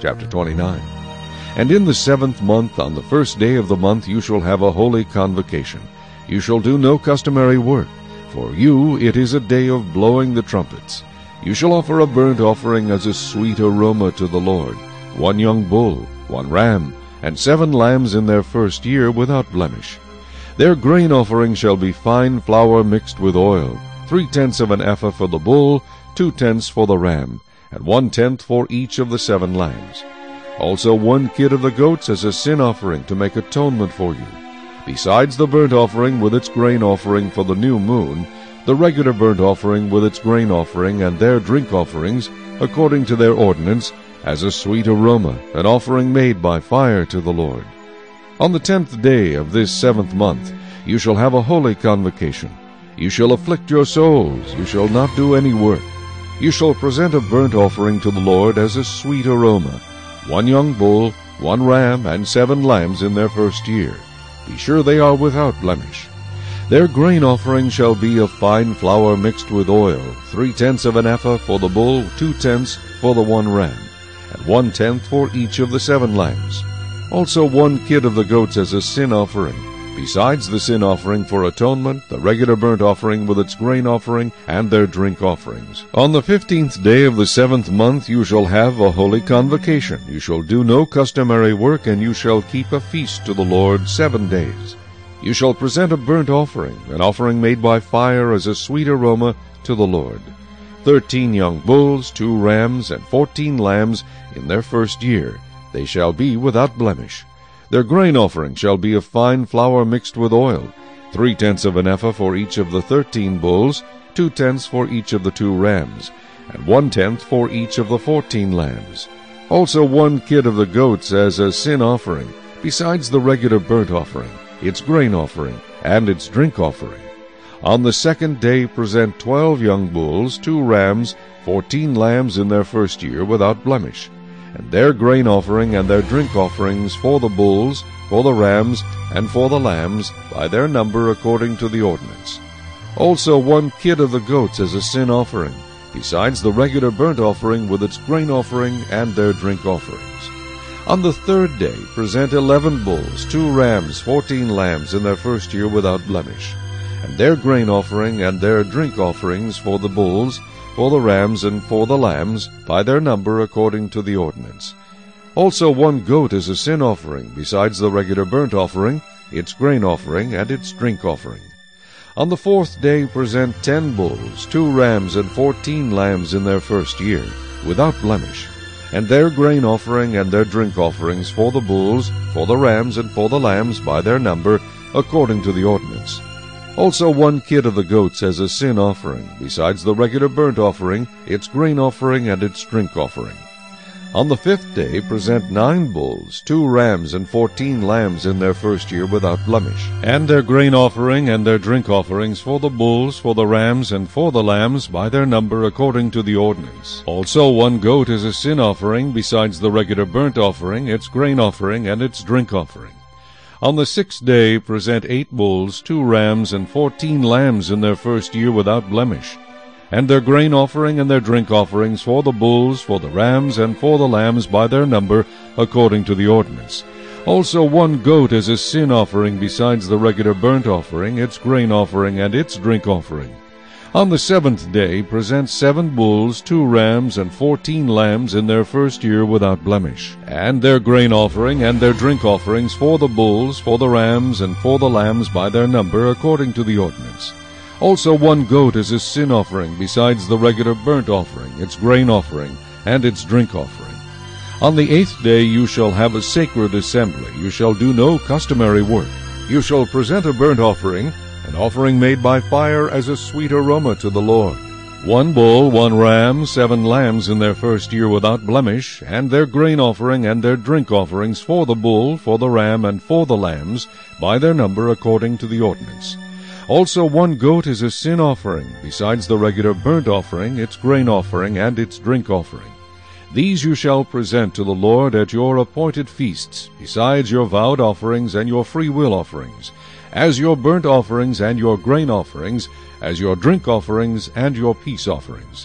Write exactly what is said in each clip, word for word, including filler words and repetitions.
chapter twenty-nine. And in the seventh month, on the first day of the month, you shall have a holy convocation. You shall do no customary work. For you it is a day of blowing the trumpets. You shall offer a burnt offering as a sweet aroma to the Lord, one young bull, one ram, and seven lambs in their first year without blemish. Their grain offering shall be fine flour mixed with oil, three-tenths of an ephah for the bull, two-tenths for the ram, and one-tenth for each of the seven lambs. Also one kid of the goats as a sin offering to make atonement for you. Besides the burnt offering with its grain offering for the new moon, the regular burnt offering with its grain offering and their drink offerings, according to their ordinance, as a sweet aroma, an offering made by fire to the Lord. On the tenth day of this seventh month you shall have a holy convocation. You shall afflict your souls, you shall not do any work. You shall present a burnt offering to the Lord as a sweet aroma, one young bull, one ram, and seven lambs in their first year. Be sure they are without blemish. Their grain offering shall be of fine flour mixed with oil, three-tenths of an ephah for the bull, two-tenths for the one ram, and one-tenth for each of the seven lambs. Also one kid of the goats as a sin offering, besides the sin offering for atonement, the regular burnt offering with its grain offering, and their drink offerings. On the fifteenth day of the seventh month you shall have a holy convocation. You shall do no customary work, and you shall keep a feast to the Lord seven days. You shall present a burnt offering, an offering made by fire as a sweet aroma to the Lord. Thirteen young bulls, two rams, and fourteen lambs in their first year. They shall be without blemish. Their grain offering shall be of fine flour mixed with oil, three-tenths of an ephah for each of the thirteen bulls, two-tenths for each of the two rams, and one-tenth for each of the fourteen lambs. Also one kid of the goats as a sin offering, besides the regular burnt offering, its grain offering, and its drink offering. On the second day present twelve young bulls, two rams, fourteen lambs in their first year without blemish, and their grain offering and their drink offerings for the bulls, for the rams, and for the lambs, by their number according to the ordinance. Also one kid of the goats as a sin offering, besides the regular burnt offering with its grain offering and their drink offerings. On the third day present eleven bulls, two rams, fourteen lambs in their first year without blemish, and their grain offering and their drink offerings for the bulls, for the rams, and for the lambs, by their number according to the ordinance. Also one goat as a sin offering, besides the regular burnt offering, its grain offering, and its drink offering. On the fourth day present ten bulls, two rams, and fourteen lambs in their first year, without blemish, and their grain offering and their drink offerings for the bulls, for the rams, and for the lambs by their number, according to the ordinance. Also one kid of the goats as a sin offering, besides the regular burnt offering, its grain offering, and its drink offering. On the fifth day present nine bulls, two rams, and fourteen lambs in their first year without blemish, and their grain offering and their drink offerings for the bulls, for the rams, and for the lambs by their number according to the ordinance. Also one goat as a sin offering, besides the regular burnt offering, its grain offering, and its drink offering. On the sixth day present eight bulls, two rams, and fourteen lambs in their first year without blemish, and their grain offering and their drink offerings for the bulls, for the rams, and for the lambs by their number, according to the ordinance. Also one goat as a sin offering, besides the regular burnt offering, its grain offering, and its drink offering. On the seventh day present seven bulls, two rams, and fourteen lambs in their first year without blemish, and their grain offering and their drink offerings for the bulls, for the rams, and for the lambs by their number, according to the ordinance. Also one goat as a sin offering, besides the regular burnt offering, its grain offering, and its drink offering. On the eighth day you shall have a sacred assembly. You shall do no customary work. You shall present a burnt offering, an offering made by fire as a sweet aroma to the Lord. One bull, one ram, seven lambs in their first year without blemish, and their grain offering and their drink offerings for the bull, for the ram, and for the lambs, by their number according to the ordinance. Also one goat is a sin offering, besides the regular burnt offering, its grain offering, and its drink offering. These you shall present to the Lord at your appointed feasts, besides your vowed offerings and your freewill offerings, as your burnt offerings and your grain offerings, as your drink offerings and your peace offerings.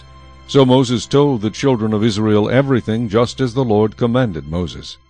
So Moses told the children of Israel everything just as the Lord commanded Moses.